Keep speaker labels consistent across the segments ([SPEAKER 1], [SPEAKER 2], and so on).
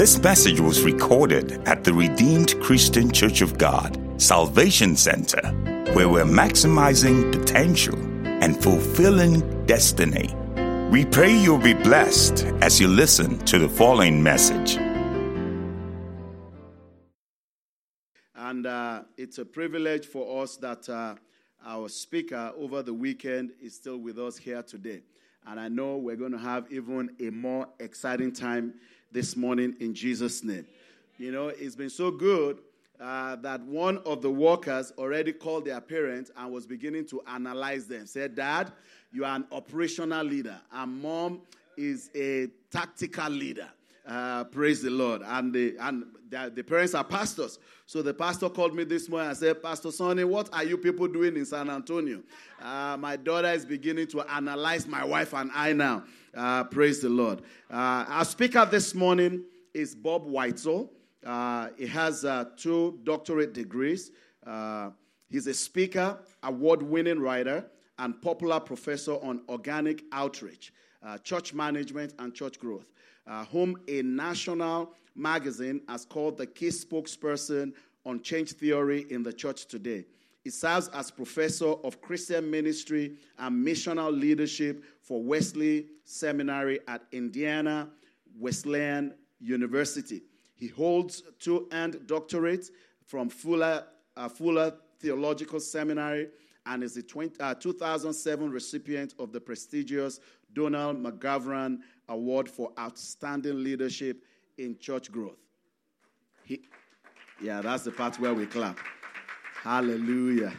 [SPEAKER 1] This message was recorded at the Redeemed Christian Church of God, Salvation Center, where we're maximizing potential and fulfilling destiny. We pray you'll be blessed as you listen to the following message.
[SPEAKER 2] And it's a privilege for us that our speaker over the weekend is still with us here today. And I know we're going to have even a more exciting time this morning in Jesus' name. You know, it's been so good that one of the workers already called their parents and was beginning to analyze them. Said, "Dad, you are an operational leader, and Mom is a tactical leader." Praise the Lord. And the parents are pastors. So the pastor called me this morning and said, "Pastor Sonny, what are you people doing in San Antonio? My daughter is beginning to analyze my wife and I now." Praise the Lord. Our speaker this morning is Bob Whitesell. He has 2 doctorate degrees. He's a speaker, award-winning writer, and popular professor on organic outreach, church management, and church growth, whom a national magazine has called the key spokesperson on change theory in the church today. He serves as professor of Christian ministry and missional leadership for Wesley Seminary at Indiana Wesleyan University. He holds 2 earned doctorates from Fuller Theological Seminary and is the 2007 recipient of the prestigious Donald McGavran Award for Outstanding Leadership in Church Growth. That's the part where we clap. Hallelujah.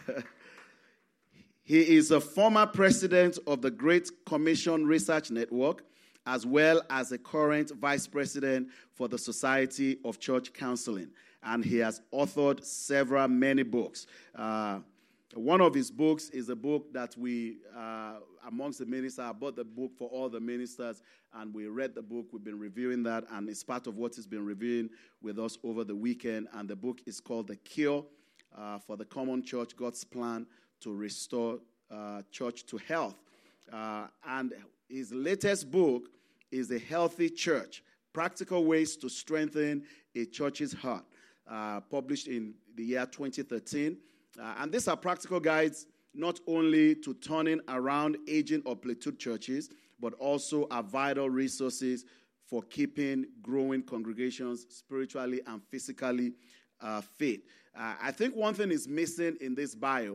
[SPEAKER 2] He is a former president of the Great Commission Research Network, as well as a current vice president for the Society of Church Counseling. And he has authored many books. One of his books is a book that we, amongst the ministers, I bought the book for all the ministers, and we read the book. We've been reviewing that, and it's part of what he's been reviewing with us over the weekend. And the book is called The Cure for the Common Church, God's Plan to Restore Church to Health. And his latest book is A Healthy Church, Practical Ways to Strengthen a Church's Heart, published in the year 2013. And these are practical guides not only to turning around aging or plateaued churches, but also are vital resources for keeping growing congregations spiritually and physically fit. I think one thing is missing in this bio.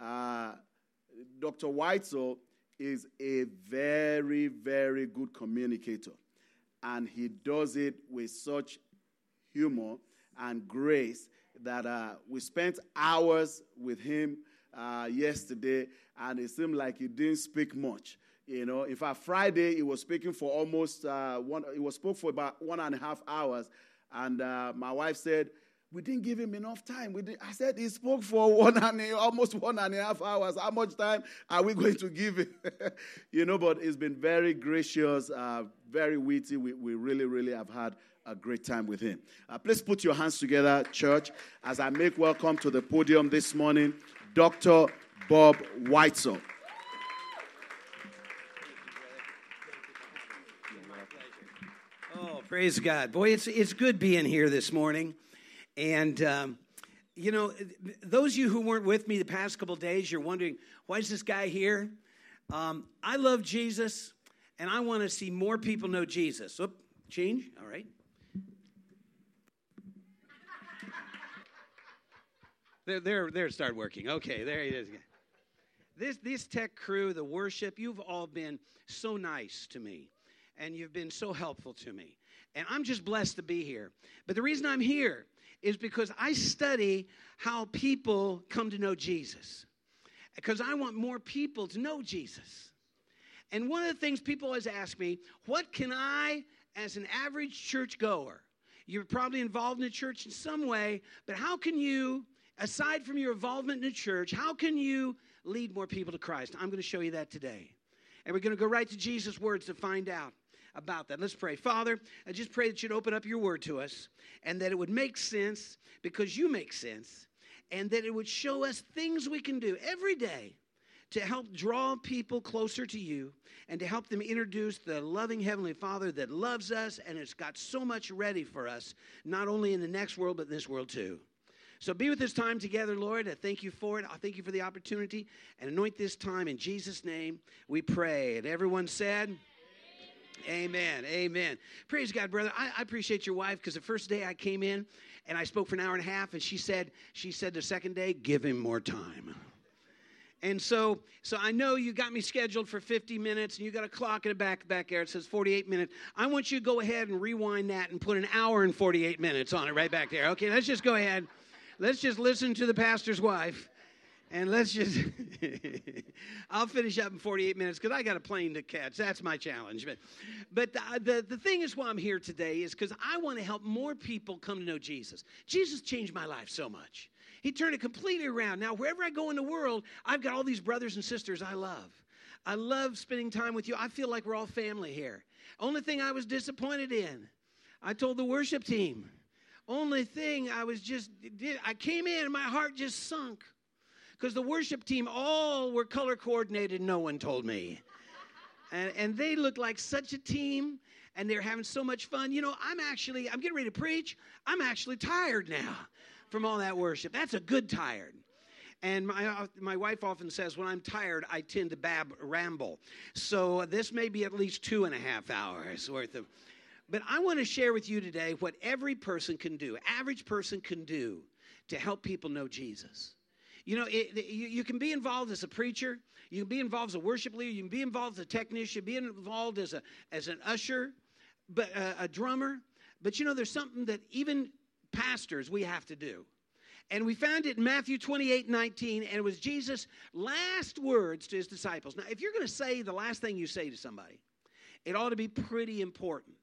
[SPEAKER 2] Dr. Whitesell is a very, very good communicator, and he does it with such humor and grace that we spent hours with him yesterday, and it seemed like he didn't speak much. You know, in fact, Friday he was speaking for almost spoke for about 1.5 hours, and my wife said, "We didn't give him enough time." I said, "He spoke for almost 1.5 hours. How much time are we going to give him?" But it's been very gracious, very witty. We really, really have had a great time with him. Please put your hands together, church, as I make welcome to the podium this morning, Dr. Bob Whitesell.
[SPEAKER 3] Oh, praise God. Boy, it's good being here this morning. And, those of you who weren't with me the past couple of days, you're wondering, why is this guy here? I love Jesus, and I want to see more people know Jesus. Oop, change? All right. There, start working. Okay, there it is. This tech crew, the worship, you've all been so nice to me, and you've been so helpful to me. And I'm just blessed to be here. But the reason I'm here is because I study how people come to know Jesus. Because I want more people to know Jesus. And one of the things people always ask me, what can I, as an average churchgoer, you're probably involved in a church in some way, but how can you, aside from your involvement in a church, how can you lead more people to Christ? I'm going to show you that today. And we're going to go right to Jesus' words to find out about that. Let's pray. Father, I just pray that you'd open up your word to us and that it would make sense because you make sense, and that it would show us things we can do every day to help draw people closer to you and to help them introduce the loving Heavenly Father that loves us and has got so much ready for us, not only in the next world, but in this world too. So be with this time together, Lord. I thank you for it. I thank you for the opportunity. And anoint this time in Jesus' name we pray. And everyone said, amen. Amen. Praise God, brother. I appreciate your wife, because the first day I came in and I spoke for an hour and a half, and she said the second day, give him more time. And so I know you got me scheduled for 50 minutes, and you got a clock in the back there. It says 48 minutes. I want you to go ahead and rewind that and put an hour and 48 minutes on it right back there. Okay, let's just go ahead. Let's just listen to the pastor's wife, and let's just, I'll finish up in 48 minutes because I got a plane to catch. That's my challenge. But the thing is why I'm here today is because I want to help more people come to know Jesus. Jesus changed my life so much. He turned it completely around. Now, wherever I go in the world, I've got all these brothers and sisters I love. I love spending time with you. I feel like we're all family here. Only thing I was disappointed in, I told the worship team, only thing I came in and my heart just sunk because the worship team all were color coordinated. No one told me. And they looked like such a team, and they're having so much fun. You know, I'm getting ready to preach. I'm actually tired now from all that worship. That's a good tired. And my wife often says, when I'm tired, I tend to ramble. So this may be at least 2.5 hours worth of. But I want to share with you today what every person can do, average person can do to help people know Jesus. You know, you can be involved as a preacher. You can be involved as a worship leader. You can be involved as a technician. Be involved as an usher, but a drummer. But, you know, there's something that even pastors we have to do. And we found it in Matthew 28:19, and it was Jesus' last words to his disciples. Now, if you're going to say the last thing you say to somebody, it ought to be pretty important.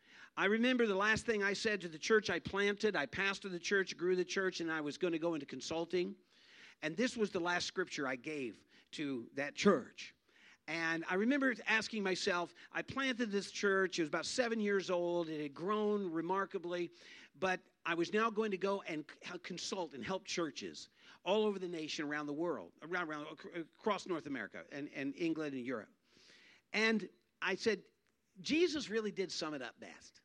[SPEAKER 3] I remember the last thing I said to the church I planted. I pastored the church, grew the church, and I was going to go into consulting. And this was the last scripture I gave to that church. And I remember asking myself, I planted this church. It was about 7 years old. It had grown remarkably. But I was now going to go and consult and help churches all over the nation, around the world, across North America and England and Europe. And I said, Jesus really did sum it up best.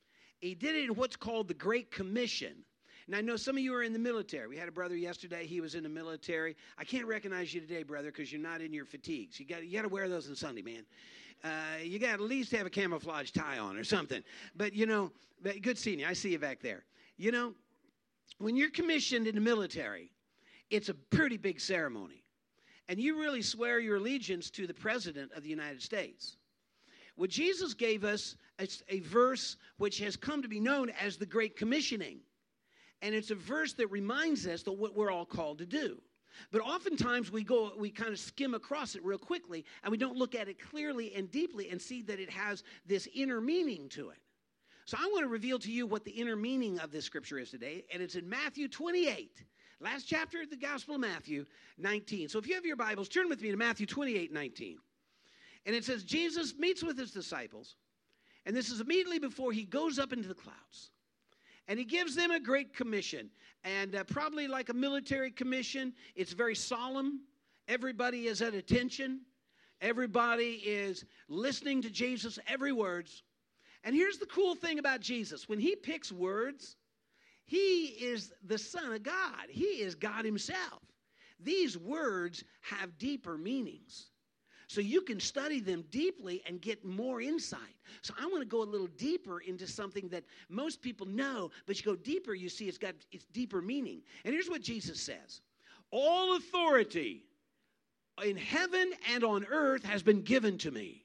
[SPEAKER 3] He did it in what's called the Great Commission. And I know some of you are in the military. We had a brother yesterday. He was in the military. I can't recognize you today, brother, because you're not in your fatigues. You got to wear those on Sunday, man. You got to at least have a camouflage tie on or something. But, you know, good seeing you. I see you back there. You know, when you're commissioned in the military, it's a pretty big ceremony. And you really swear your allegiance to the President of the United States. Well, Jesus gave us a verse which has come to be known as the Great Commissioning. And it's a verse that reminds us of what we're all called to do. But oftentimes we kind of skim across it real quickly, and we don't look at it clearly and deeply and see that it has this inner meaning to it. So I want to reveal to you what the inner meaning of this scripture is today, and it's in Matthew 28, last chapter of the Gospel of Matthew 19. So if you have your Bibles, turn with me to Matthew 28:19. And it says, Jesus meets with his disciples, and this is immediately before he goes up into the clouds. And he gives them a great commission, and probably like a military commission, it's very solemn. Everybody is at attention. Everybody is listening to Jesus' every words. And here's the cool thing about Jesus. When he picks words, he is the Son of God. He is God himself. These words have deeper meanings. So you can study them deeply and get more insight. So I want to go a little deeper into something that most people know, but you go deeper, you see it's deeper meaning. And here's what Jesus says. All authority in heaven and on earth has been given to me.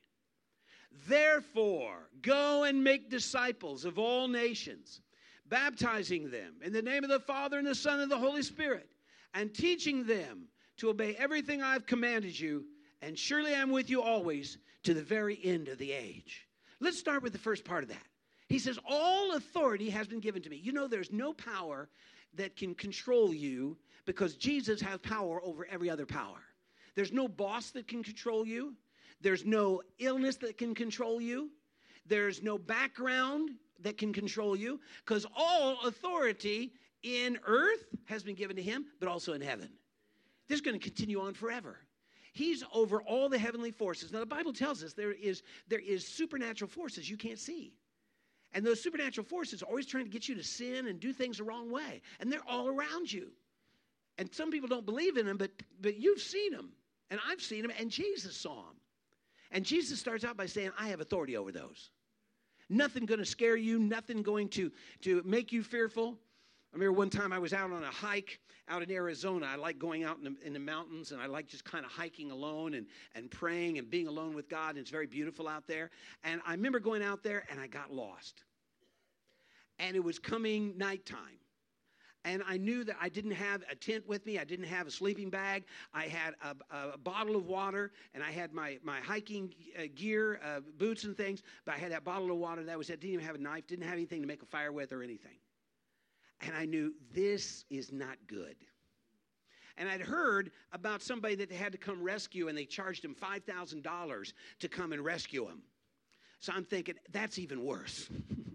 [SPEAKER 3] Therefore, go and make disciples of all nations, baptizing them in the name of the Father and the Son and the Holy Spirit, and teaching them to obey everything I've commanded you. And surely I'm with you always to the very end of the age. Let's start with the first part of that. He says, all authority has been given to me. You know, there's no power that can control you because Jesus has power over every other power. There's no boss that can control you. There's no illness that can control you. There's no background that can control you because all authority in earth has been given to him, but also in heaven. This is going to continue on forever. He's over all the heavenly forces. Now, the Bible tells us there is supernatural forces you can't see. And those supernatural forces are always trying to get you to sin and do things the wrong way. And they're all around you. And some people don't believe in them, but you've seen them. And I've seen them, and Jesus saw them. And Jesus starts out by saying, I have authority over those. Nothing going to scare you, nothing going to make you fearful. I remember one time I was out on a hike out in Arizona. I like going out in the mountains, and I like just kind of hiking alone and praying and being alone with God, and it's very beautiful out there. And I remember going out there, and I got lost. And it was coming nighttime. And I knew that I didn't have a tent with me. I didn't have a sleeping bag. I had a bottle of water, and I had my hiking gear, boots and things. But I had that bottle of water. That was it. Didn't even have a knife. Didn't have anything to make a fire with or anything. And I knew this is not good. And I'd heard about somebody that they had to come rescue, and they charged him $5,000 to come and rescue him. So I'm thinking, that's even worse.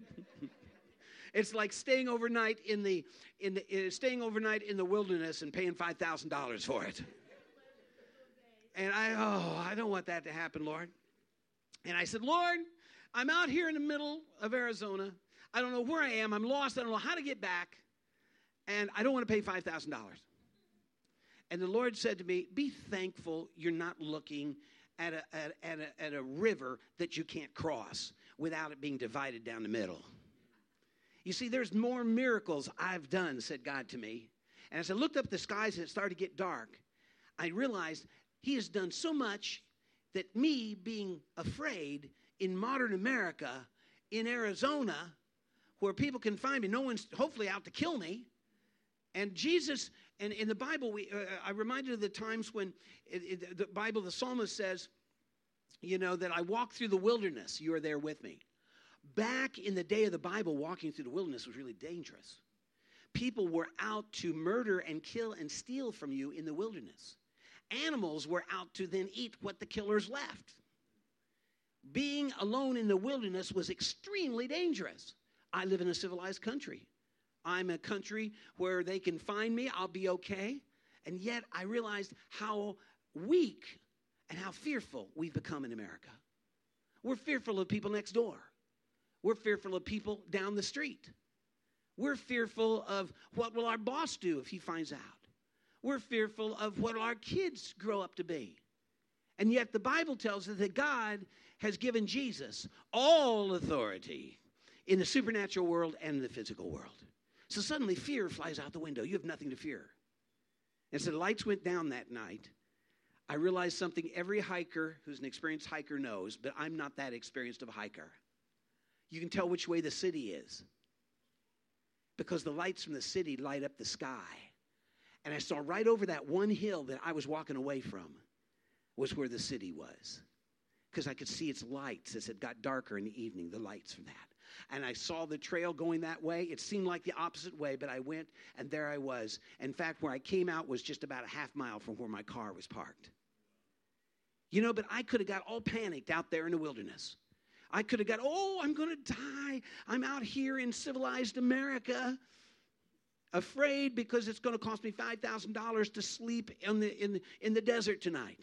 [SPEAKER 3] It's like staying overnight in the wilderness and paying $5,000 for it. And I don't want that to happen, Lord. And I said, Lord, I'm out here in the middle of Arizona. I don't know where I am. I'm lost. I don't know how to get back. And I don't want to pay $5,000. And the Lord said to me, be thankful you're not looking at a river that you can't cross without it being divided down the middle. You see, there's more miracles I've done, said God to me. And as I looked up the skies and it started to get dark, I realized he has done so much that me being afraid in modern America, in Arizona, where people can find me, no one's hopefully out to kill me. And Jesus, and in the Bible, I reminded of the times when the Bible, the psalmist says, that I walk through the wilderness, you are there with me. Back in the day of the Bible, walking through the wilderness was really dangerous. People were out to murder and kill and steal from you in the wilderness. Animals were out to then eat what the killers left. Being alone in the wilderness was extremely dangerous. I live in a civilized country. I'm a country where they can find me, I'll be okay. And yet I realized how weak and how fearful we've become in America. We're fearful of people next door. We're fearful of people down the street. We're fearful of what will our boss do if he finds out. We're fearful of what our kids grow up to be. And yet the Bible tells us that God has given Jesus all authority in the supernatural world and in the physical world. So suddenly fear flies out the window. You have nothing to fear. And so the lights went down that night. I realized something every hiker who's an experienced hiker knows, but I'm not that experienced of a hiker. You can tell which way the city is because the lights from the city light up the sky. And I saw right over that one hill that I was walking away from was where the city was because I could see its lights as it got darker in the evening, the lights from that. And I saw the trail going that way. It seemed like the opposite way, but I went, and there I was. In fact, where I came out was just about a half mile from where my car was parked. But I could have got all panicked out there in the wilderness. I could have got, I'm going to die. I'm out here in civilized America, afraid because it's going to cost me $5,000 to sleep in the desert tonight.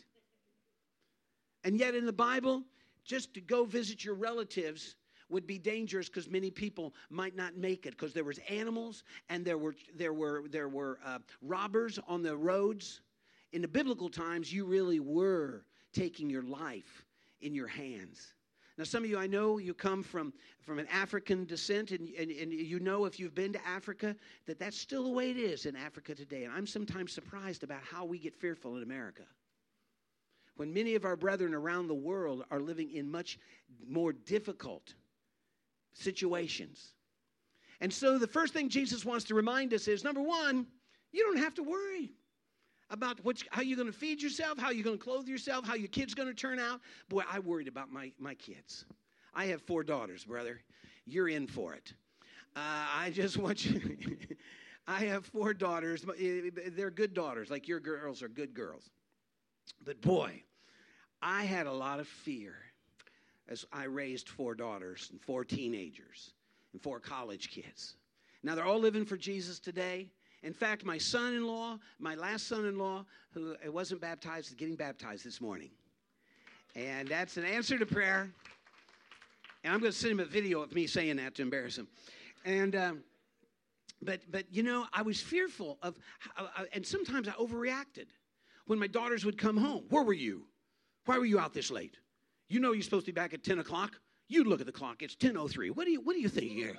[SPEAKER 3] And yet in the Bible, just to go visit your relatives would be dangerous because many people might not make it because there was animals and there were robbers on the roads. In the biblical times, you really were taking your life in your hands. Now, some of you, I know you come from an African descent, and you know if you've been to Africa, that's still the way it is in Africa today. And I'm sometimes surprised about how we get fearful in America. When many of our brethren around the world are living in much more difficult situations. And so the first thing Jesus wants to remind us is, number one, you don't have to worry about how you're going to feed yourself, how you're going to clothe yourself, how your kid's going to turn out. Boy, I worried about my kids. I have 4 daughters, brother. You're in for it. I just want you. I have 4 daughters. They're good daughters, like your girls are good girls. But boy, I had a lot of fear as I raised 4 daughters and 4 teenagers and 4 college kids. Now, they're all living for Jesus today. In fact, my son-in-law, my last son-in-law, who wasn't baptized, is getting baptized this morning. And that's an answer to prayer. And I'm going to send him a video of me saying that to embarrass him. And but you know, I was fearful of, and sometimes I overreacted. When my daughters would come home, where were you? Why were you out this late? You know you're supposed to be back at 10 o'clock. You look at the clock. It's 10:03. What do you think here?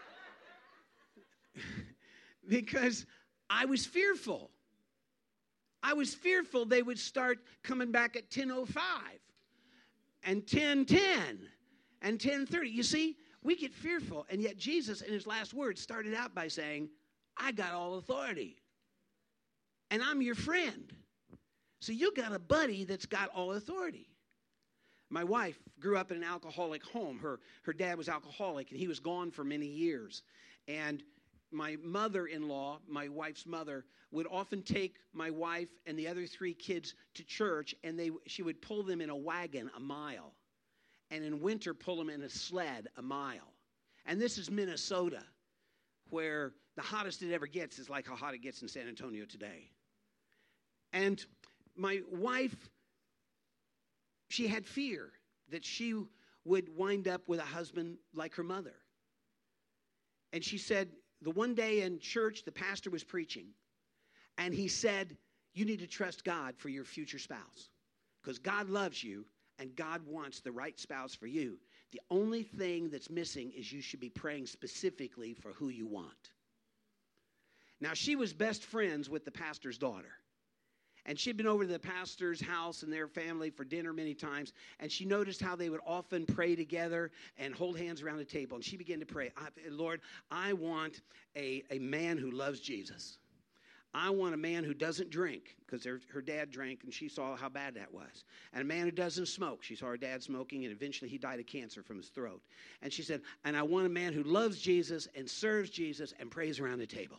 [SPEAKER 3] Because I was fearful. I was fearful they would start coming back at 10:05 and 10:10 and 10:30. You see, we get fearful, and yet Jesus, in his last words, started out by saying, I got all authority, and I'm your friend. So you got a buddy that's got all authority. My wife grew up in an alcoholic home. Her dad was alcoholic, and he was gone for many years. And my mother-in-law, my wife's mother, would often take my wife and the other 3 kids to church, and she would pull them in a wagon a mile. And in winter, pull them in a sled a mile. And this is Minnesota, where the hottest it ever gets is like how hot it gets in San Antonio today. And my wife, she had fear that she would wind up with a husband like her mother. And she said, the one day in church, the pastor was preaching, and he said, you need to trust God for your future spouse, because God loves you, and God wants the right spouse for you. The only thing that's missing is you should be praying specifically for who you want. Now, she was best friends with the pastor's daughter. And she'd been over to the pastor's house and their family for dinner many times, and she noticed how they would often pray together and hold hands around the table. And she began to pray, Lord, I want a man who loves Jesus. I want a man who doesn't drink, because her dad drank, and she saw how bad that was. And a man who doesn't smoke. She saw her dad smoking, and eventually he died of cancer from his throat. And she said, and I want a man who loves Jesus and serves Jesus and prays around the table.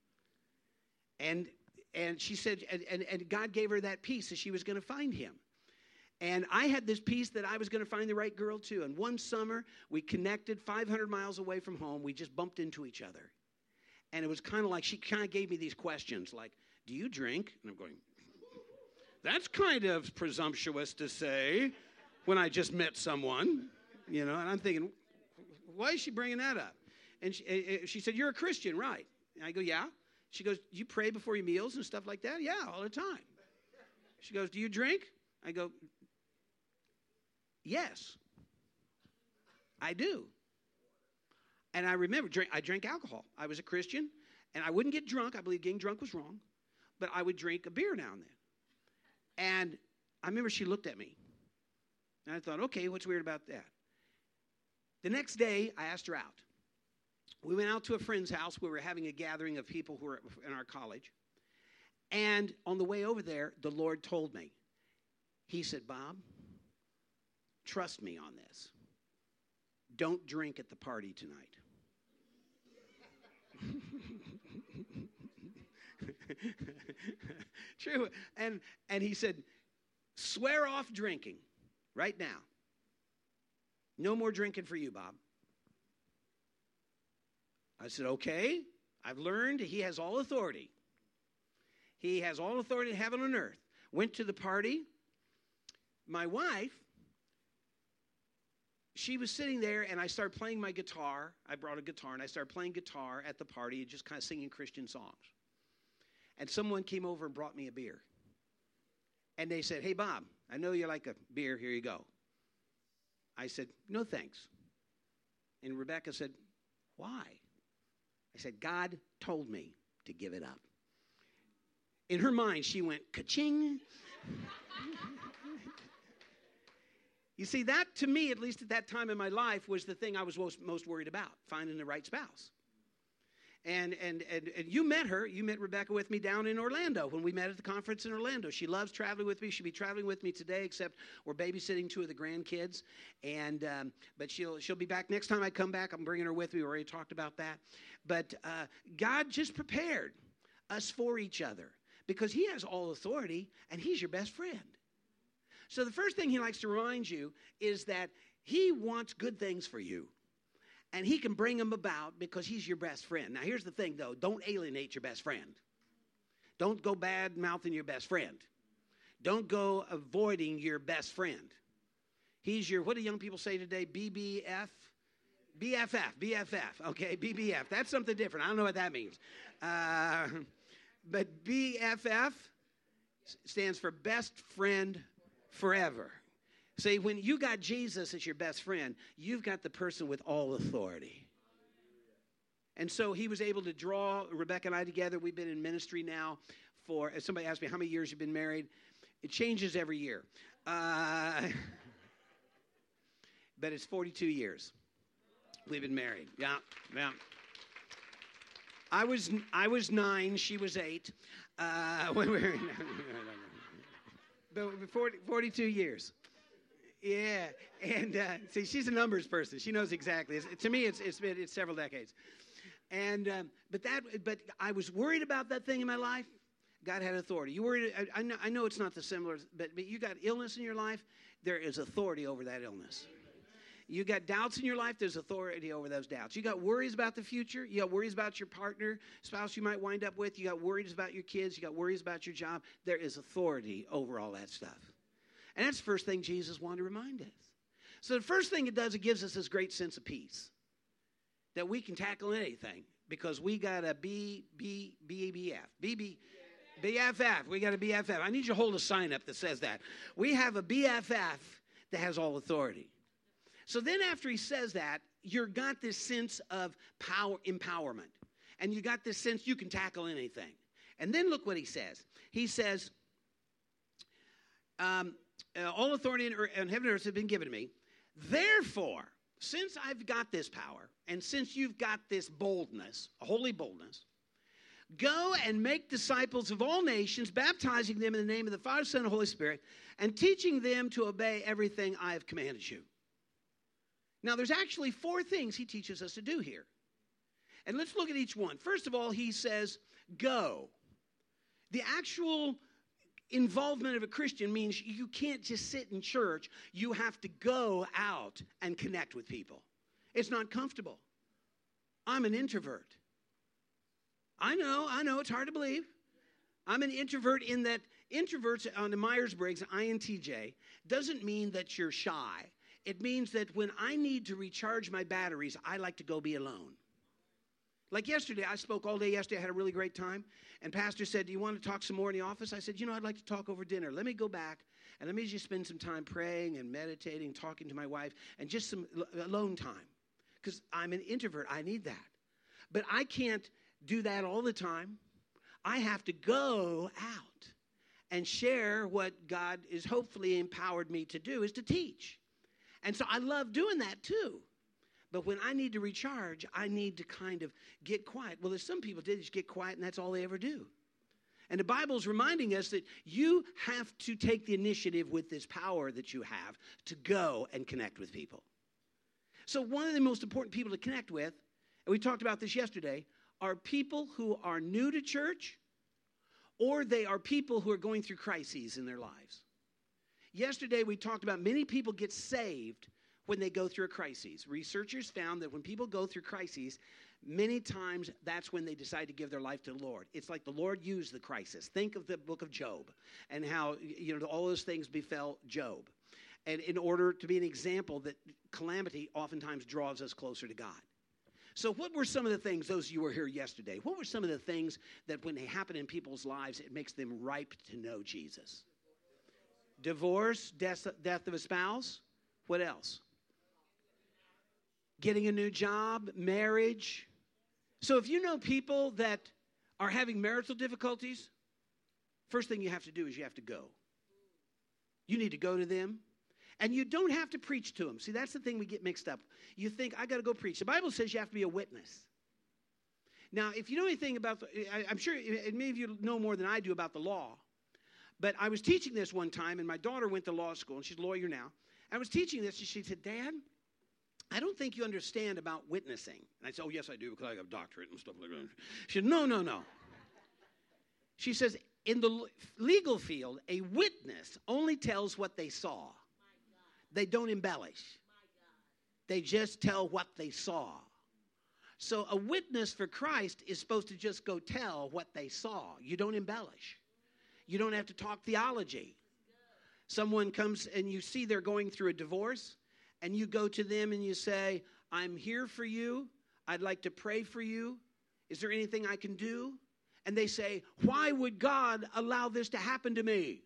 [SPEAKER 3] And she said, and God gave her that peace that she was going to find him. And I had this peace that I was going to find the right girl too. And one summer, we connected 500 miles away from home. We just bumped into each other. And it was kind of like, she kind of gave me these questions like, do you drink? And I'm going, that's kind of presumptuous to say when I just met someone, you know. And I'm thinking, why is she bringing that up? And she said, you're a Christian, right? And I go, yeah. She goes, do you pray before your meals and stuff like that? Yeah, all the time. She goes, do you drink? I go, yes, I do. And I remember, I drank alcohol. I was a Christian, and I wouldn't get drunk. I believe getting drunk was wrong. But I would drink a beer now and then. And I remember she looked at me. And I thought, okay, what's weird about that? The next day, I asked her out. We went out to a friend's house. We were having a gathering of people who were in our college. And on the way over there, the Lord told me. He said, Bob, trust me on this. Don't drink at the party tonight. True. And he said, swear off drinking right now. No more drinking for you, Bob. I said, okay, I've learned he has all authority. He has all authority in heaven and earth. Went to the party. My wife, she was sitting there, and I started playing my guitar. I brought a guitar, and I started playing guitar at the party and just kind of singing Christian songs. And someone came over and brought me a beer. And they said, hey, Bob, I know you like a beer. Here you go. I said, no, thanks. And Rebecca said, why? I said, God told me to give it up. In her mind, she went, ka-ching. You see, that to me, at least at that time in my life, was the thing I was most worried about, finding the right spouse. And you met her. You met Rebecca with me down in Orlando when we met at the conference in Orlando. She loves traveling with me. She'll be traveling with me today, except we're babysitting 2 of the grandkids. But she'll be back next time I come back. I'm bringing her with me. We already talked about that. But God just prepared us for each other because he has all authority and he's your best friend. So the first thing he likes to remind you is that he wants good things for you. And he can bring them about because he's your best friend. Now, here's the thing, though. Don't alienate your best friend. Don't go bad-mouthing your best friend. Don't go avoiding your best friend. He's your, what do young people say today? BBF? BFF. Okay, BBF. That's something different. I don't know what that means. But BFF stands for best friend forever. See, when you got Jesus as your best friend, you've got the person with all authority. And so he was able to draw Rebecca and I together. We've been in ministry now for, if somebody asked me how many years you've been married, it changes every year. But it's 42 years we've been married. Yeah. I was 9, she was 8. When we were, but 42 years. Yeah, and see, she's a numbers person. She knows exactly. To me, it's several decades. And but I was worried about that thing in my life. God had authority. You worried? I know it's not the similar, but you got illness in your life. There is authority over that illness. You got doubts in your life. There's authority over those doubts. You got worries about the future. You got worries about your partner, spouse you might wind up with. You got worries about your kids. You got worries about your job. There is authority over all that stuff. And that's the first thing Jesus wanted to remind us. So the first thing it does, it gives us this great sense of peace. That we can tackle anything because we got a BFF. We got a BFF. I need you to hold a sign up that says that. We have a BFF that has all authority. So then after he says that, you've got this sense of power, empowerment. And you got this sense you can tackle anything. And then look what he says. He says, all authority in heaven and earth has been given to me. Therefore, since I've got this power, and since you've got this boldness, a holy boldness, go and make disciples of all nations, baptizing them in the name of the Father, Son, and Holy Spirit, and teaching them to obey everything I have commanded you. Now, there's actually 4 things he teaches us to do here. And let's look at each one. First of all, he says, go. The actual involvement of a Christian means you can't just sit in church. You have to go out and connect with people. It's not comfortable. I'm an introvert. I know, it's hard to believe. I'm an introvert in that introverts on the Myers-Briggs, INTJ, doesn't mean that you're shy. It means that when I need to recharge my batteries, I like to go be alone. Like yesterday, I spoke all day yesterday. I had a really great time. And Pastor said, do you want to talk some more in the office? I said, I'd like to talk over dinner. Let me go back and let me just spend some time praying and meditating, talking to my wife, and just some alone time. Because I'm an introvert. I need that. But I can't do that all the time. I have to go out and share what God is hopefully empowered me to do, is to teach. And so I love doing that too. But when I need to recharge, I need to kind of get quiet. Well, there's some people that just get quiet and that's all they ever do. And the Bible is reminding us that you have to take the initiative with this power that you have to go and connect with people. So one of the most important people to connect with, and we talked about this yesterday, are people who are new to church, or they are people who are going through crises in their lives. Yesterday we talked about many people get saved when they go through a crisis. Researchers found that when people go through crises, many times that's when they decide to give their life to the Lord. It's like the Lord used the crisis. Think of the book of Job and how, all those things befell Job. And in order to be an example that calamity oftentimes draws us closer to God. So what were some of the things, those of you who were here yesterday, what were some of the things that when they happen in people's lives, it makes them ripe to know Jesus? Divorce, death of a spouse. What else? Getting a new job, marriage. So if you know people that are having marital difficulties, first thing you have to do is you have to go. You need to go to them. And you don't have to preach to them. See, that's the thing we get mixed up. You think, I got to go preach. The Bible says you have to be a witness. Now, if you know anything about, I'm sure many of you know more than I do about the law. But I was teaching this one time, and my daughter went to law school, and she's a lawyer now. I was teaching this, and she said, Dad, I don't think you understand about witnessing. And I said, oh, yes, I do, because I have a doctorate and stuff like that. She said, no. She says, in the legal field, a witness only tells what they saw. They don't embellish. They just tell what they saw. So a witness for Christ is supposed to just go tell what they saw. You don't embellish. You don't have to talk theology. Someone comes and you see they're going through a divorce, and you go to them and you say, I'm here for you. I'd like to pray for you. Is there anything I can do? And they say, why would God allow this to happen to me?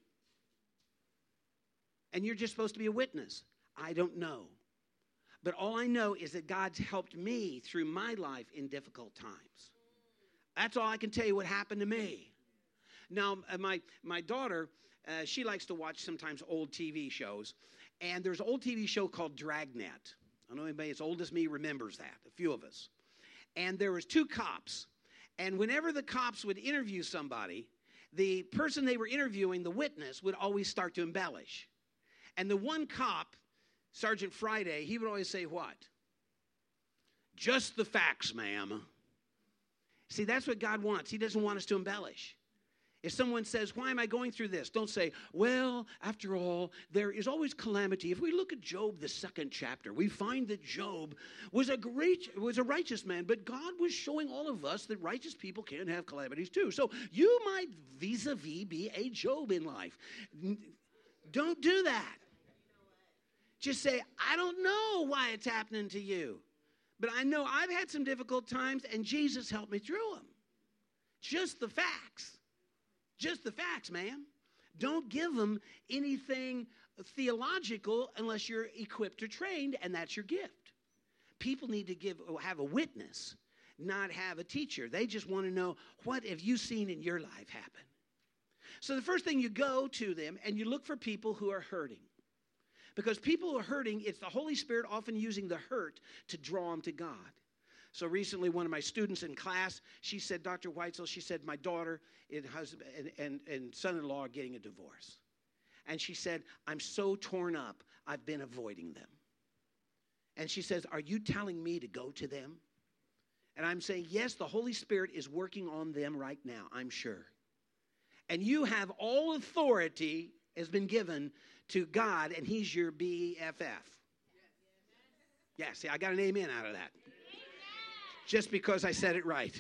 [SPEAKER 3] And you're just supposed to be a witness. I don't know. But all I know is that God's helped me through my life in difficult times. That's all I can tell you what happened to me. Now, my daughter, she likes to watch sometimes old TV shows. And there's an old TV show called Dragnet. I don't know anybody as old as me remembers that, a few of us. And there was 2 cops. And whenever the cops would interview somebody, the person they were interviewing, the witness, would always start to embellish. And the one cop, Sergeant Friday, he would always say what? Just the facts, ma'am. See, that's what God wants. He doesn't want us to embellish. If someone says, why am I going through this? Don't say, well, after all, there is always calamity. If we look at Job, the 2nd chapter, we find that Job was a righteous man, but God was showing all of us that righteous people can have calamities too. So you might vis-a-vis be a Job in life. Don't do that. Just say, I don't know why it's happening to you, but I know I've had some difficult times and Jesus helped me through them. Just the facts. Just the facts, ma'am. Don't give them anything theological unless you're equipped or trained, and that's your gift. People need to have a witness, not have a teacher. They just want to know, what have you seen in your life happen? So the first thing, you go to them and you look for people who are hurting. Because people who are hurting, it's the Holy Spirit often using the hurt to draw them to God. So recently, one of my students in class, she said, Dr. Weitzel, she said, my daughter and husband and son-in-law are getting a divorce. And she said, I'm so torn up, I've been avoiding them. And she says, are you telling me to go to them? And I'm saying, yes, the Holy Spirit is working on them right now, I'm sure. And you have all authority has been given to God, and he's your BFF. Yeah, see, I got an amen out of that. Just because I said it right.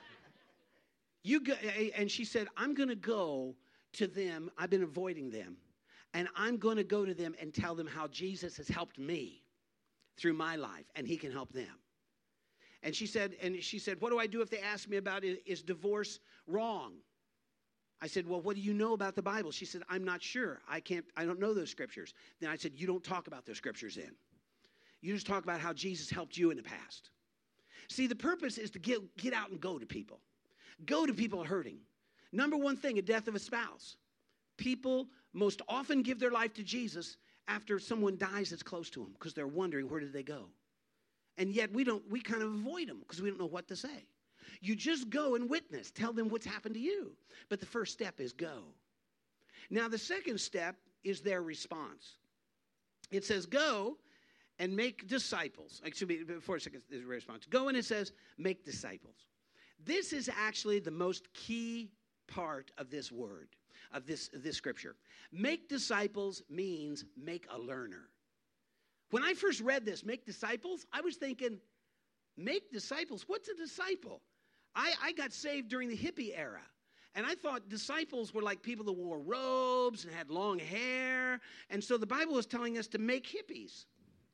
[SPEAKER 3] And she said, I'm going to go to them. I've been avoiding them. And I'm going to go to them and tell them how Jesus has helped me through my life, and he can help them. And she said, what do I do if they ask me about is divorce wrong? I said, well, what do you know about the Bible? She said, I'm not sure. I don't know those scriptures. Then I said, you don't talk about those scriptures then. You just talk about how Jesus helped you in the past. See, the purpose is to get out and go to people. Go to people hurting. Number one thing, a death of a spouse. People most often give their life to Jesus after someone dies that's close to them because they're wondering, where did they go? And yet we kind of avoid them because we don't know what to say. You just go and witness. Tell them what's happened to you. But the first step is go. Now, the second step is their response. It says, go and make disciples. Actually, before a second, there's a response. Go and it says, make disciples. This is actually the most key part of this word, of this scripture. Make disciples means make a learner. When I first read this, make disciples, I was thinking, make disciples? What's a disciple? I got saved during the hippie era. And I thought disciples were like people that wore robes and had long hair. And so the Bible is telling us to make hippies.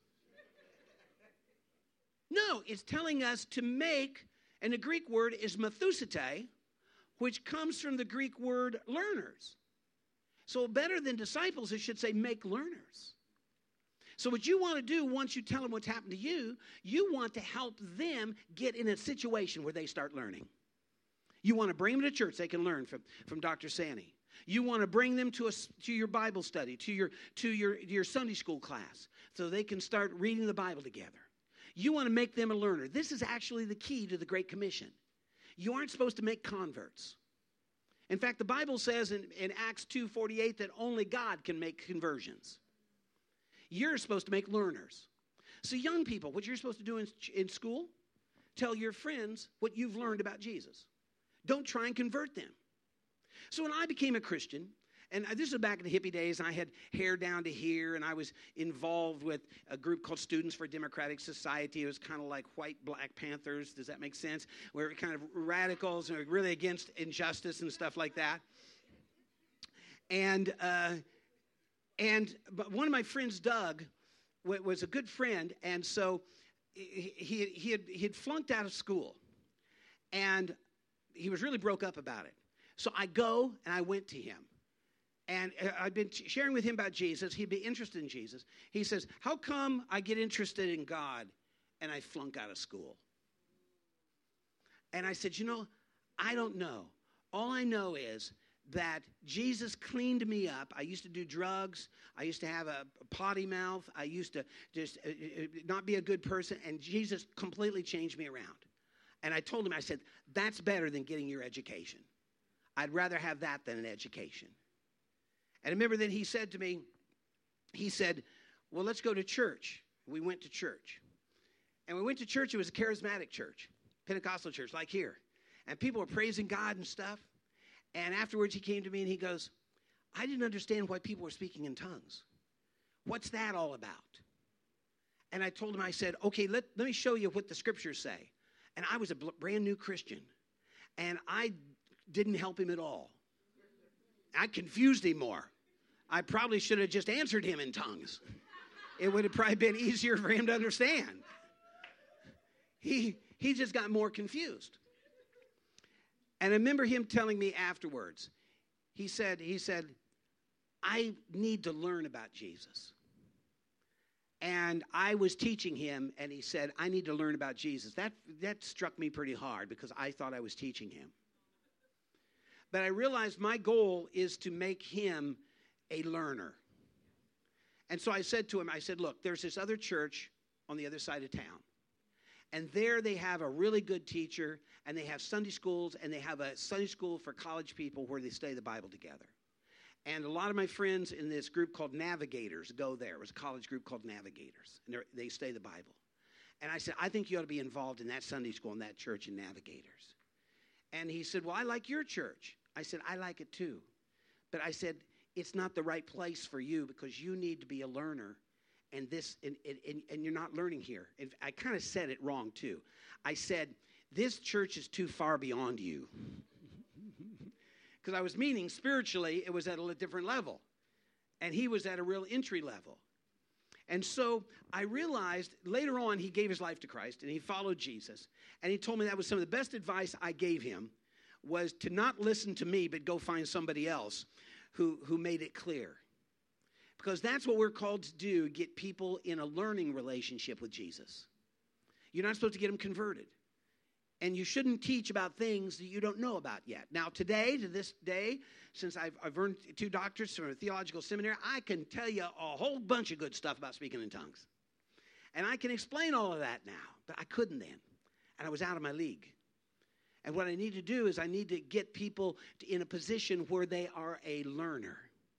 [SPEAKER 3] No, it's telling us to make, and the Greek word is mathusite, which comes from the Greek word learners. So better than disciples, it should say make learners. So what you want to do once you tell them what's happened to you want to help them get in a situation where they start learning. You want to bring them to church, they can learn from Dr. Sanny. You want to bring them to your Bible study, to your Sunday school class, so they can start reading the Bible together. You want to make them a learner. This is actually the key to the Great Commission. You aren't supposed to make converts. In fact, the Bible says in Acts 2:48 that only God can make conversions. You're supposed to make learners. So young people, what you're supposed to do in school, tell your friends what you've learned about Jesus. Don't try and convert them. So when I became a Christian, And this was back in the hippie days, and I had hair down to here, and I was involved with a group called Students for Democratic Society. It was kind of like white Black Panthers. Does that make sense? We're kind of radicals and really against injustice and stuff like that. But one of my friends, Doug, was a good friend, and so he had flunked out of school, and he was really broke up about it. So I went to him. And I'd been sharing with him about Jesus. He'd be interested in Jesus. He says, how come I get interested in God and I flunk out of school? And I said, I don't know. All I know is that Jesus cleaned me up. I used to do drugs. I used to have a potty mouth. I used to just not be a good person. And Jesus completely changed me around. And I told him, I said, that's better than getting your education. I'd rather have that than an education. And I remember then he said to me, well, let's go to church. We went to church. And we went to church. It was a charismatic church, Pentecostal church, like here. And people were praising God and stuff. And afterwards he came to me and he goes, I didn't understand why people were speaking in tongues. What's that all about? And I told him, I said, okay, let me show you what the scriptures say. And I was a brand new Christian. And I didn't help him at all. I confused him more. I probably should have just answered him in tongues. It would have probably been easier for him to understand. He just got more confused. And I remember him telling me afterwards, he said, I need to learn about Jesus. And I was teaching him, and he said, I need to learn about Jesus. That struck me pretty hard because I thought I was teaching him. But I realized my goal is to make him a learner. And so I said to him, look, there's this other church on the other side of town. And there they have a really good teacher, and they have Sunday schools, and they have a Sunday school for college people where they study the Bible together. And a lot of my friends in this group called Navigators go there. It was a college group called Navigators, and they study the Bible. And I said, I think you ought to be involved in that Sunday school and that church in Navigators. And he said, well, I like your church. I said, I like it too. But I said, it's not the right place for you because you need to be a learner. And you're not learning here. And I kind of said it wrong too. I said, this church is too far beyond you. Because I was meaning spiritually, it was at a different level. And he was at a real entry level. And so I realized later on he gave his life to Christ and he followed Jesus. And he told me that was some of the best advice I gave him was to not listen to me, but go find somebody else who made it clear. Because that's what we're called to do, get people in a learning relationship with Jesus. You're not supposed to get them converted. And you shouldn't teach about things that you don't know about yet. Now, to this day, since I've earned 2 doctorates from a theological seminary, I can tell you a whole bunch of good stuff about speaking in tongues. And I can explain all of that now, but I couldn't then. And I was out of my league. And what I need to do is I need to get people in a position where they are a learner.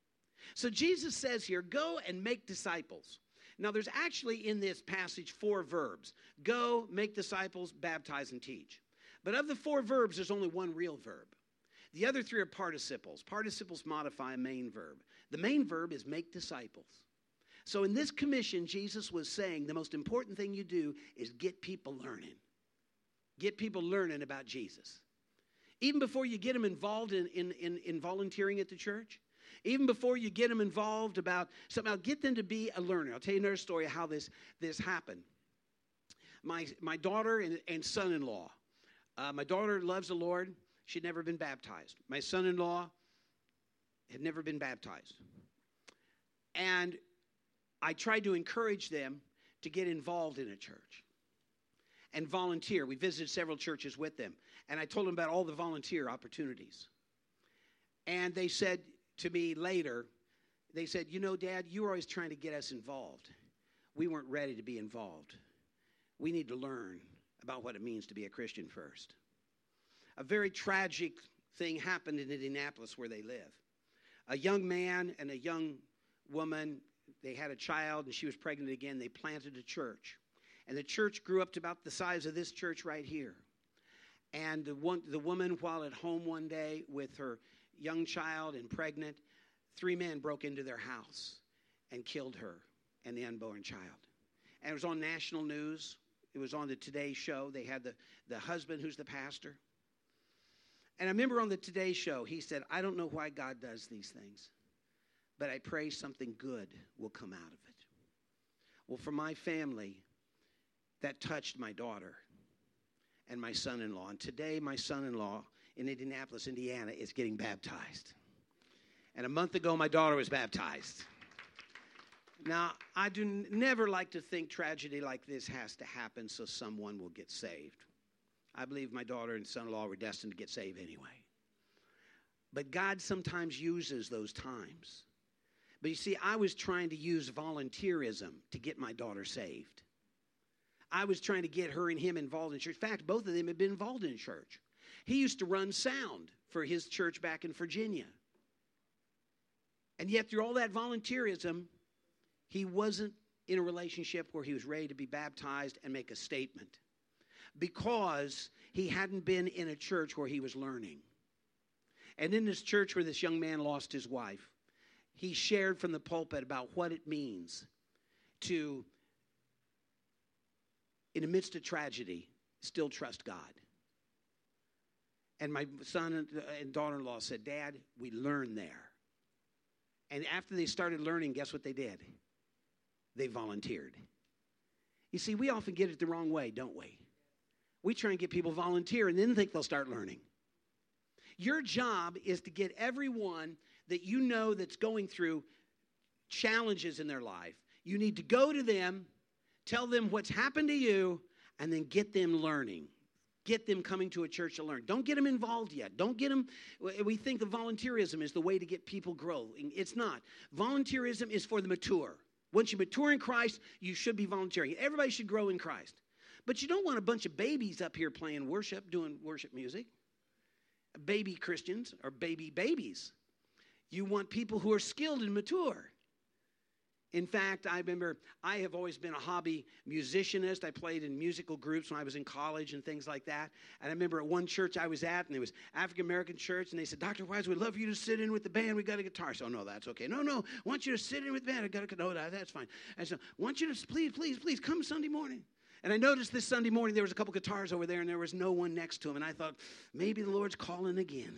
[SPEAKER 3] So Jesus says here, go and make disciples. Now, there's actually in this passage 4 verbs. Go, make disciples, baptize, and teach. But of the 4 verbs, there's only one real verb. The other 3 are participles. Participles modify a main verb. The main verb is make disciples. So in this commission, Jesus was saying the most important thing you do is get people learning. Get people learning about Jesus. Even before you get them involved in volunteering at the church, even before you get them involved about somehow get them to be a learner. I'll tell you another story of how this happened. My daughter and son-in-law. My daughter loves the Lord. She'd never been baptized. My son-in-law had never been baptized. And I tried to encourage them to get involved in a church and volunteer. We visited several churches with them. And I told them about all the volunteer opportunities. And they said to me later, they said, Dad, you were always trying to get us involved. We weren't ready to be involved. We need to learn about what it means to be a Christian first. A very tragic thing happened in Indianapolis where they live. A young man and a young woman, they had a child and she was pregnant again. They planted a church. And the church grew up to about the size of this church right here. And the woman, while at home one day with her young child and pregnant, 3 men broke into their house and killed her and the unborn child. And it was on national news. It was on the Today Show. They had the husband who's the pastor. And I remember on the Today Show, he said, I don't know why God does these things, but I pray something good will come out of it. Well, for my family, that touched my daughter and my son-in-law. And today, my son-in-law in Indianapolis, Indiana, is getting baptized. And a month ago, my daughter was baptized. Now, I do never like to think tragedy like this has to happen so someone will get saved. I believe my daughter and son-in-law were destined to get saved anyway. But God sometimes uses those times. But you see, I was trying to use volunteerism to get my daughter saved. I was trying to get her and him involved in church. In fact, both of them had been involved in church. He used to run sound for his church back in Virginia. And yet, through all that volunteerism, he wasn't in a relationship where he was ready to be baptized and make a statement, because he hadn't been in a church where he was learning. And in this church where this young man lost his wife, he shared from the pulpit about what it means to, in the midst of tragedy, still trust God. And my son and daughter-in-law said, Dad, we learned there. And after they started learning, guess what they did? They volunteered. You see, we often get it the wrong way, don't we? We try and get people volunteer and then think they'll start learning. Your job is to get everyone that you know that's going through challenges in their life. You need to go to them, tell them what's happened to you, and then get them learning. Get them coming to a church to learn. Don't get them involved yet. Don't get them. We think that volunteerism is the way to get people grow. It's not. Volunteerism is for the mature. Once you mature in Christ, you should be volunteering. Everybody should grow in Christ. But you don't want a bunch of babies up here playing worship, doing worship music. Baby Christians or baby babies. You want people who are skilled and mature. In fact, I remember I have always been a hobby musicianist. I played in musical groups when I was in college and things like that. And I remember at one church I was at, and it was African-American church, and they said, Dr. Wise, we'd love you to sit in with the band. We got a guitar. So, no, that's okay. No, I want you to sit in with the band. I got a guitar. No, that's fine. And so, I want you to please come Sunday morning. And I noticed this Sunday morning there was a couple guitars over there, and there was no one next to him. And I thought, maybe the Lord's calling again.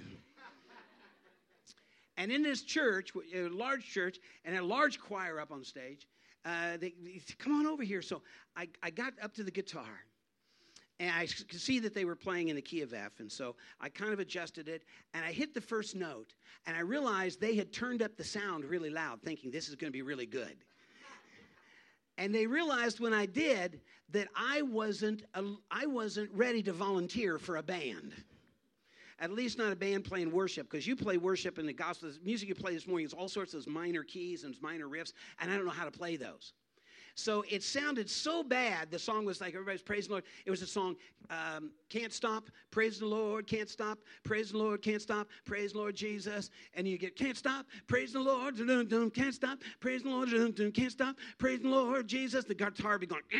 [SPEAKER 3] And in this church, a large church, and a large choir up on stage, they said, come on over here. So I got up to the guitar, and I could see that they were playing in the key of F. And so I kind of adjusted it, and I hit the first note, and I realized they had turned up the sound really loud, thinking this is going to be really good. And they realized when I did that I wasn't ready to volunteer for a band. At least not a band playing worship, because you play worship in the gospel. The music you play this morning is all sorts of those minor keys and minor riffs, and I don't know how to play those. So it sounded so bad. The song was like everybody's praising the Lord. It was a song, can't stop, praise the Lord, can't stop, praise the Lord, can't stop, praise the Lord Jesus. And you get, can't stop, praise the Lord, can't stop, praise the Lord, can't stop, praise the Lord Jesus. The guitar would be going,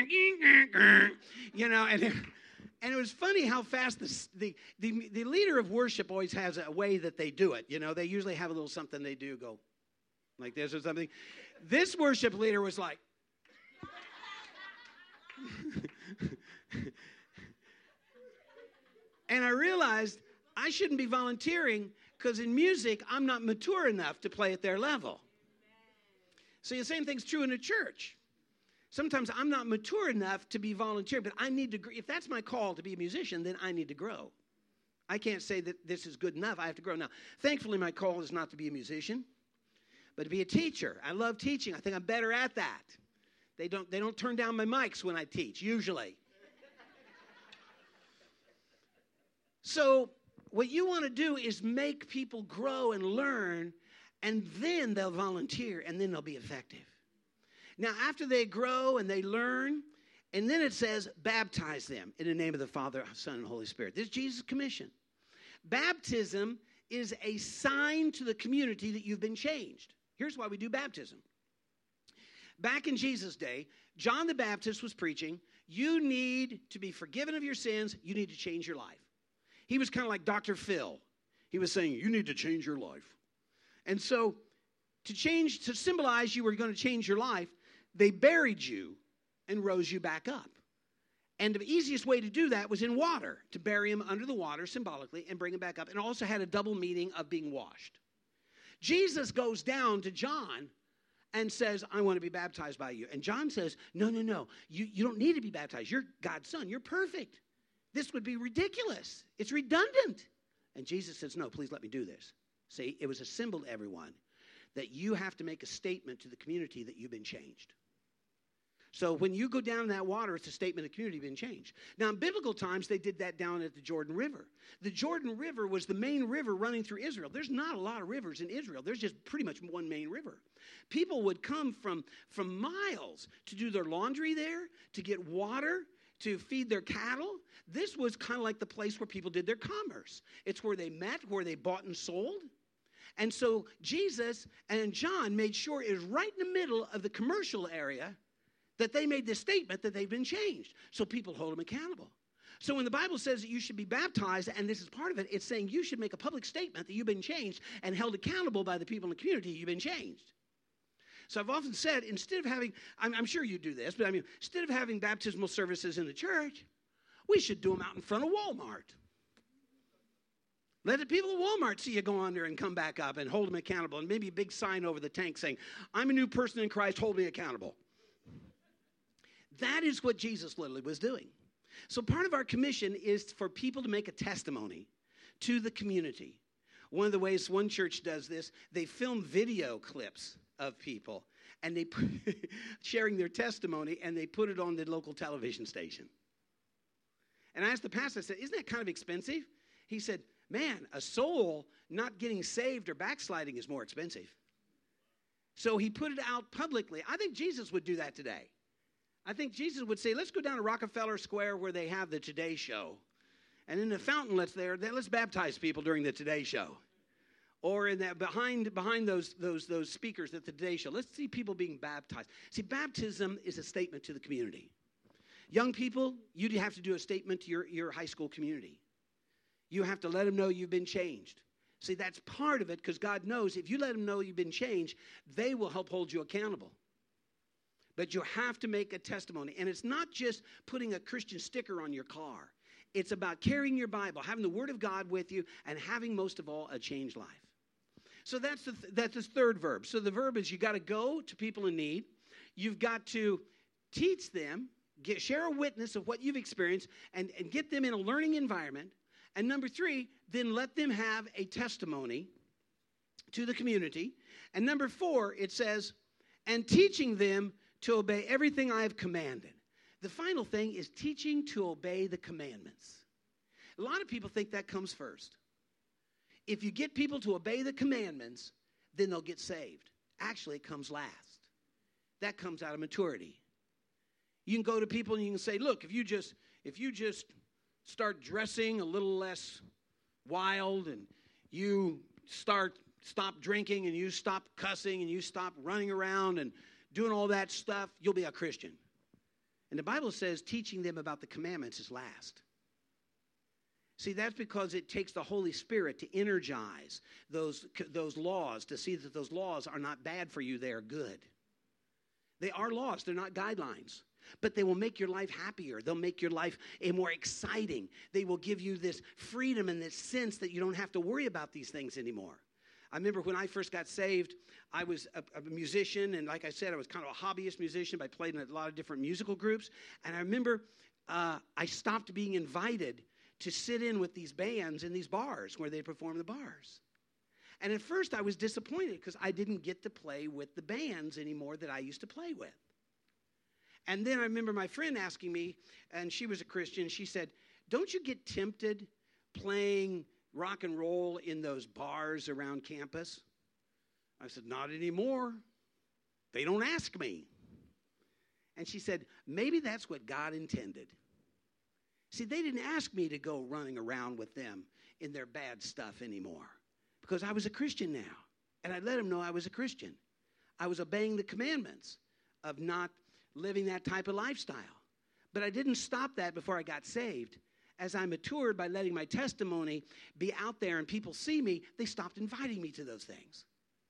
[SPEAKER 3] you know, and it was funny how fast the leader of worship always has a way that they do it. You know, they usually have a little something they do, go like this or something. This worship leader was like, and I realized I shouldn't be volunteering because in music, I'm not mature enough to play at their level. So the same thing's true in a church. Sometimes I'm not mature enough to be volunteering, but I need to, if that's my call to be a musician, then I need to grow. I can't say that this is good enough. I have to grow. Now, thankfully, my call is not to be a musician, but to be a teacher. I love teaching. I think I'm better at that. They don't turn down my mics when I teach, usually. So what you want to do is make people grow and learn, and then they'll volunteer, and then they'll be effective. Now, after they grow and they learn, and then it says, baptize them in the name of the Father, Son, and Holy Spirit. This is Jesus' commission. Baptism is a sign to the community that you've been changed. Here's why we do baptism. Back in Jesus' day, John the Baptist was preaching, you need to be forgiven of your sins, you need to change your life. He was kind of like Dr. Phil. He was saying, you need to change your life. And so to symbolize you were going to change your life, they buried you and rose you back up. And the easiest way to do that was in water, to bury him under the water symbolically and bring him back up. And also had a double meaning of being washed. Jesus goes down to John and says, I want to be baptized by you. And John says, no. You don't need to be baptized. You're God's son. You're perfect. This would be ridiculous. It's redundant. And Jesus says, no, please let me do this. See, it was a symbol to everyone that you have to make a statement to the community that you've been changed. So when you go down in that water, it's a statement of the community been changed. Now, in biblical times, they did that down at the Jordan River. The Jordan River was the main river running through Israel. There's not a lot of rivers in Israel. There's just pretty much one main river. People would come from miles to do their laundry there, to get water, to feed their cattle. This was kind of like the place where people did their commerce. It's where they met, where they bought and sold. And so Jesus and John made sure it was right in the middle of the commercial area that they made this statement that they've been changed. So people hold them accountable. So when the Bible says that you should be baptized, and this is part of it, it's saying you should make a public statement that you've been changed and held accountable by the people in the community you've been changed. So I've often said, instead of having, I'm sure you do this, but I mean, instead of having baptismal services in the church, we should do them out in front of Walmart. Let the people at Walmart see you go on there and come back up and hold them accountable. And maybe a big sign over the tank saying, I'm a new person in Christ, hold me accountable. That is what Jesus literally was doing. So part of our commission is for people to make a testimony to the community. One of the ways one church does this, they film video clips of people and they sharing their testimony, and they put it on the local television station. And I asked the pastor, I said, isn't that kind of expensive? He said, man, a soul not getting saved or backsliding is more expensive. So he put it out publicly. I think Jesus would do that today. I think Jesus would say, let's go down to Rockefeller Square where they have the Today Show. And in the fountain let's baptize people during the Today Show. Or in that behind those speakers at the Today Show. Let's see people being baptized. See, baptism is a statement to the community. Young people, you have to do a statement to your high school community. You have to let them know you've been changed. See, that's part of it, because God knows if you let them know you've been changed, they will help hold you accountable. But you have to make a testimony. And it's not just putting a Christian sticker on your car. It's about carrying your Bible, having the Word of God with you, and having, most of all, a changed life. So that's the third verb. So the verb is you got to go to people in need. You've got to teach them, share a witness of what you've experienced, and get them in a learning environment. And number 3, then let them have a testimony to the community. And number 4, it says, and teaching them to obey everything I have commanded. The final thing is teaching to obey the commandments. A lot of people think that comes first. If you get people to obey the commandments, then they'll get saved. Actually, it comes last. That comes out of maturity. You can go to people and you can say, look, if you just start dressing a little less wild, and you stop drinking, and you stop cussing, and you stop running around and doing all that stuff, you'll be a Christian. And the Bible says teaching them about the commandments is last. See, that's because it takes the Holy Spirit to energize those laws, to see that those laws are not bad for you, they are good. They are laws, they're not guidelines. But they will make your life happier. They'll make your life more exciting. They will give you this freedom and this sense that you don't have to worry about these things anymore. I remember when I first got saved, I was a musician, and like I said, I was kind of a hobbyist musician. I played in a lot of different musical groups, and I remember I stopped being invited to sit in with these bands in these bars where they perform the bars. And at first I was disappointed because I didn't get to play with the bands anymore that I used to play with. And then I remember my friend asking me, and she was a Christian, she said, don't you get tempted playing rock and roll in those bars around campus? I said, not anymore. They don't ask me. And she said, maybe that's what God intended. See, they didn't ask me to go running around with them in their bad stuff anymore, because I was a Christian now, and I let them know I was a Christian. I was obeying the commandments of not living that type of lifestyle. But I didn't stop that before I got saved. As I matured by letting my testimony be out there and people see me, they stopped inviting me to those things.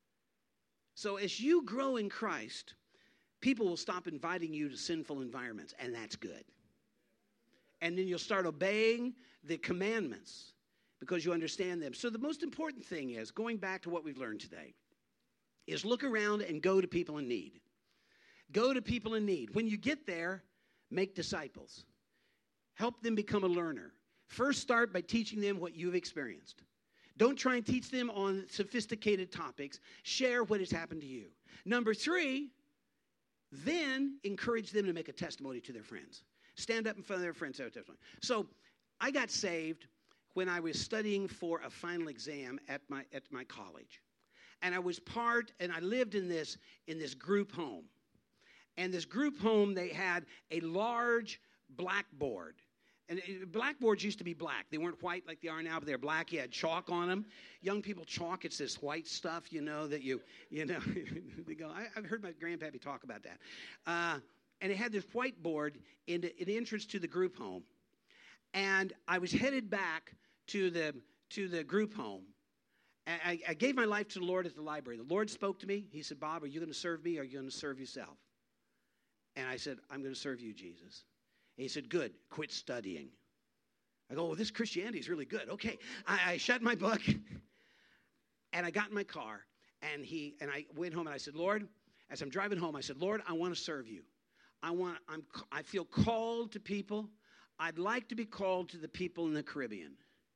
[SPEAKER 3] So as you grow in Christ, people will stop inviting you to sinful environments, and that's good. And then you'll start obeying the commandments because you understand them. So the most important thing is, going back to what we've learned today, is look around and go to people in need. Go to people in need. When you get there, make disciples. Help them become a learner. First, start by teaching them what you've experienced. Don't try and teach them on sophisticated topics. Share what has happened to you. Number 3, then encourage them to make a testimony to their friends. Stand up in front of their friends and tell a testimony. So I got saved when I was studying for a final exam at my college. And I lived in this group home. And this group home, they had a large blackboard. And blackboards used to be black. They weren't white like they are now, but they're black. You had chalk on them. Young people chalk. It's this white stuff, that you know. They go, I've heard my grandpappy talk about that. And it had this whiteboard in the entrance to the group home. And I was headed back to the group home. And I gave my life to the Lord at the library. The Lord spoke to me. He said, Bob, are you going to serve me or are you going to serve yourself? And I said, I'm going to serve you, Jesus. And he said, good, quit studying. I go, well, this Christianity is really good. Okay. I shut my book, and I got in my car, and I went home, and I said, Lord, as I'm driving home, I said, Lord, I want to serve you. I feel called to people. I'd like to be called to the people in the Caribbean.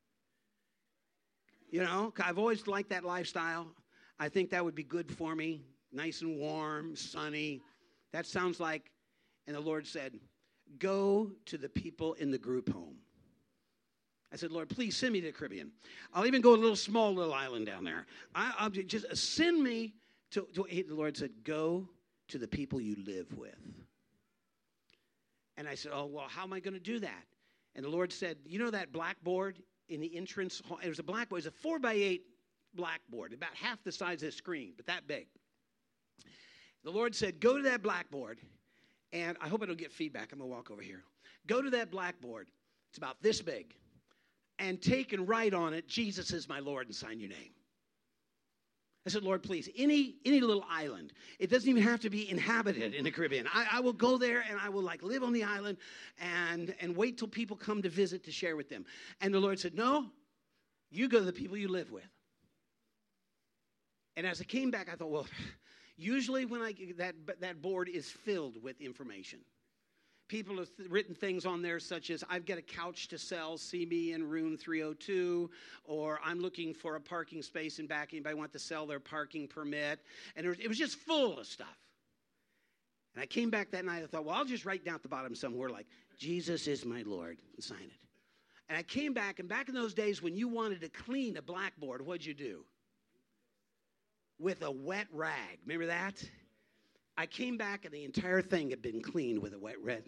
[SPEAKER 3] I've always liked that lifestyle. I think that would be good for me. Nice and warm, sunny. That sounds like, and the Lord said, go to the people in the group home. I said, Lord, please send me to the Caribbean. I'll even go to a small little island down there. I'll just send me to, the Lord said, go to the people you live with. And I said, oh, well, how am I going to do that? And the Lord said, that blackboard in the entrance hall? It was a blackboard. It was a 4x8 blackboard, about half the size of the screen, but that big. The Lord said, go to that blackboard, and I hope I don't get feedback. I'm going to walk over here. Go to that blackboard. It's about this big. And take and write on it, Jesus is my Lord, and sign your name. I said, Lord, please, any little island. It doesn't even have to be inhabited in the Caribbean. I will go there, and I will live on the island and wait till people come to visit to share with them. And the Lord said, no, you go to the people you live with. And as I came back, I thought, well, usually when that board is filled with information. People have written things on there such as, I've got a couch to sell, see me in room 302, or I'm looking for a parking space in back, anybody want to sell their parking permit? And it was just full of stuff. And I came back that night, I thought, well, I'll just write down at the bottom somewhere like, Jesus is my Lord, and sign it. And I came back, and back in those days when you wanted to clean a blackboard, what'd you do? With a wet rag. Remember that? I came back, and the entire thing had been cleaned with a wet rag.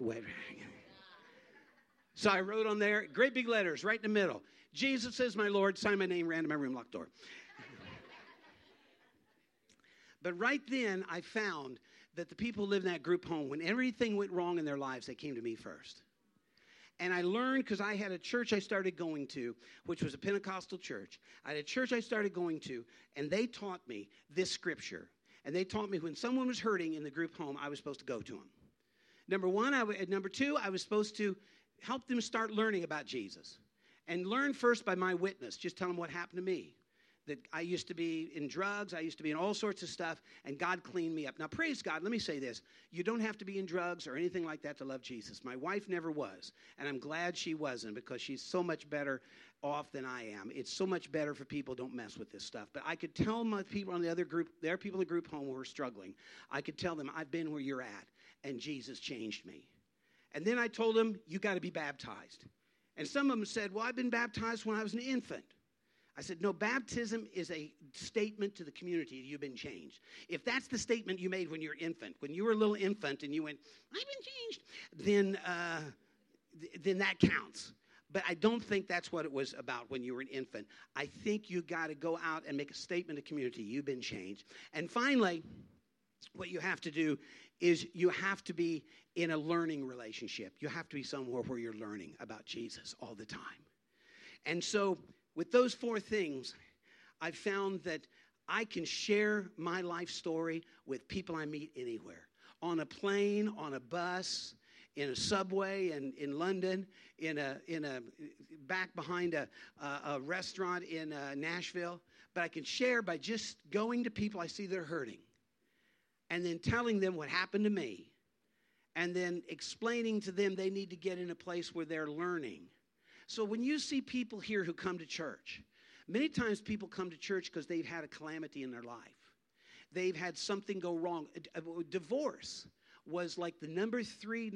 [SPEAKER 3] So I wrote on there, great big letters, right in the middle. Jesus is my Lord, sign my name, ran to my room, locked door. But right then, I found that the people who lived in that group home, when everything went wrong in their lives, they came to me first. And I learned, because I had a church I started going to, which was a Pentecostal church. I had a church I started going to, and they taught me this scripture. And they taught me when someone was hurting in the group home, I was supposed to go to them. Number two, I was supposed to help them start learning about Jesus. And learn first by my witness. Just tell them what happened to me. That I used to be in drugs. I used to be in all sorts of stuff. And God cleaned me up. Now, praise God. Let me say this. You don't have to be in drugs or anything like that to love Jesus. My wife never was. And I'm glad she wasn't, because she's so much better off than I am. It's so much better for people don't mess with this stuff. But I could tell my people on the other group, there are people in the group home who are struggling. I could tell them, I've been where you're at, and Jesus changed me. And then I told them, you got to be baptized. And some of them said, well, I've been baptized when I was an infant. I said, no, baptism is a statement to the community you've been changed. If that's the statement you made when you were infant, when you were a little infant and you went, I've been changed, then that counts. But I don't think that's what it was about when you were an infant. I think you got to go out and make a statement to the community. You've been changed. And finally, what you have to do is you have to be in a learning relationship. You have to be somewhere where you're learning about Jesus all the time. And so with those 4 things, I found that I can share my life story with people I meet anywhere. On a plane, on a bus, in a subway, in London, in a back behind a restaurant in Nashville. But I can share by just going to people I see that are hurting, and then telling them what happened to me, and then explaining to them they need to get in a place where they're learning. So when you see people here who come to church, many times people come to church because they've had a calamity in their life. They've had something go wrong. Divorce was like the number 4,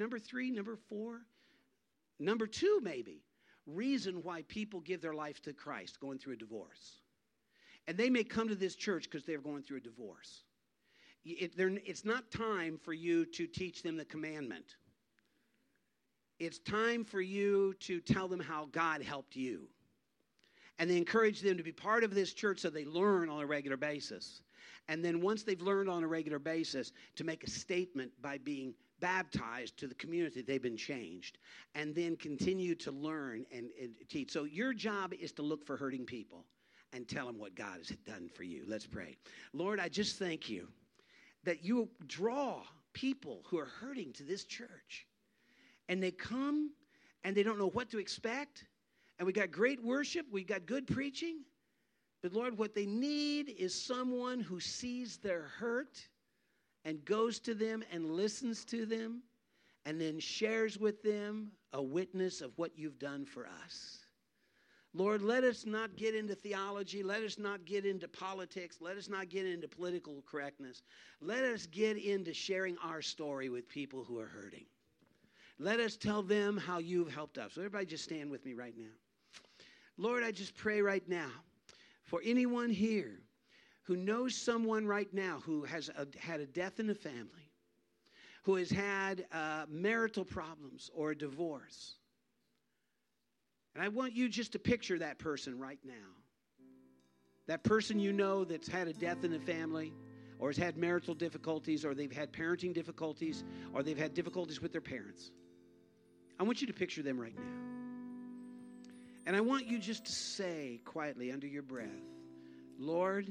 [SPEAKER 3] number 2 maybe, reason why people give their life to Christ, going through a divorce. And they may come to this church because they're going through a divorce. It's not time for you to teach them the commandment. It's time for you to tell them how God helped you. And they encourage them to be part of this church so they learn on a regular basis. And then once they've learned on a regular basis, to make a statement by being baptized to the community, they've been changed. And then continue to learn and teach. So your job is to look for hurting people and tell them what God has done for you. Let's pray. Lord, I just thank you that you draw people who are hurting to this church. And they come and they don't know what to expect. And we got great worship. We got good preaching. But Lord, what they need is someone who sees their hurt and goes to them and listens to them and then shares with them a witness of what you've done for us. Lord, let us not get into theology. Let us not get into politics. Let us not get into political correctness. Let us get into sharing our story with people who are hurting. Let us tell them how you've helped us. So everybody just stand with me right now. Lord, I just pray right now for anyone here who knows someone right now who has had a death in the family, who has had marital problems or a divorce. And I want you just to picture that person right now. That person you know that's had a death in the family, or has had marital difficulties, or they've had parenting difficulties, or they've had difficulties with their parents. I want you to picture them right now. And I want you just to say quietly under your breath, Lord,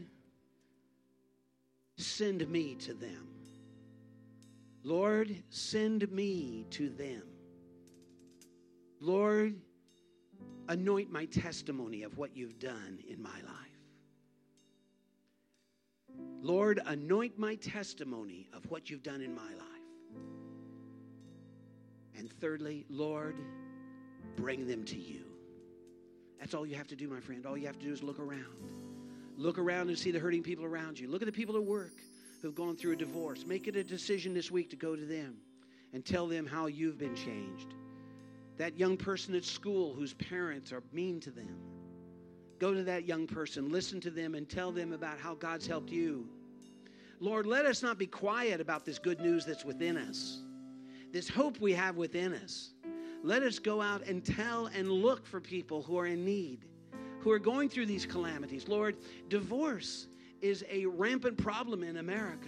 [SPEAKER 3] send me to them. Lord, send me to them. Lord, anoint my testimony of what you've done in my life. Lord, anoint my testimony of what you've done in my life. And thirdly, Lord, bring them to you. That's all you have to do, my friend. All you have to do is look around. Look around and see the hurting people around you. Look at the people at work who've gone through a divorce. Make it a decision this week to go to them and tell them how you've been changed. That young person at school whose parents are mean to them. Go to that young person, listen to them, and tell them about how God's helped you. Lord, let us not be quiet about this good news that's within us, this hope we have within us. Let us go out and tell and look for people who are in need, who are going through these calamities. Lord, divorce is a rampant problem in America.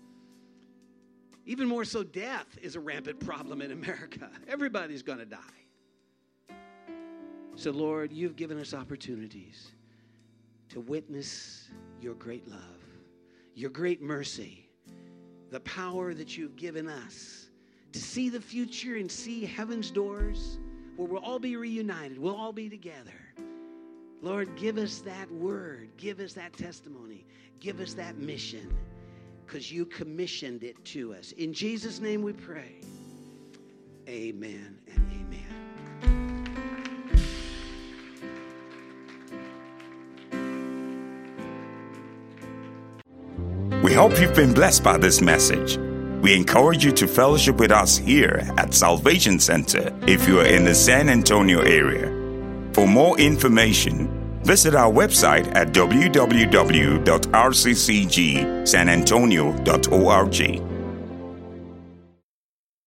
[SPEAKER 3] Even more so, death is a rampant problem in America. Everybody's going to die. So, Lord, you've given us opportunities to witness your great love, your great mercy, the power that you've given us to see the future and see heaven's doors where we'll all be reunited. We'll all be together. Lord, give us that word. Give us that testimony. Give us that mission, because you commissioned it to us. In Jesus' name we pray. Amen and amen.
[SPEAKER 1] We hope you've been blessed by this message. We encourage you to fellowship with us here at Salvation Center if you are in the San Antonio area. For more information, visit our website at www.rccgsanantonio.org.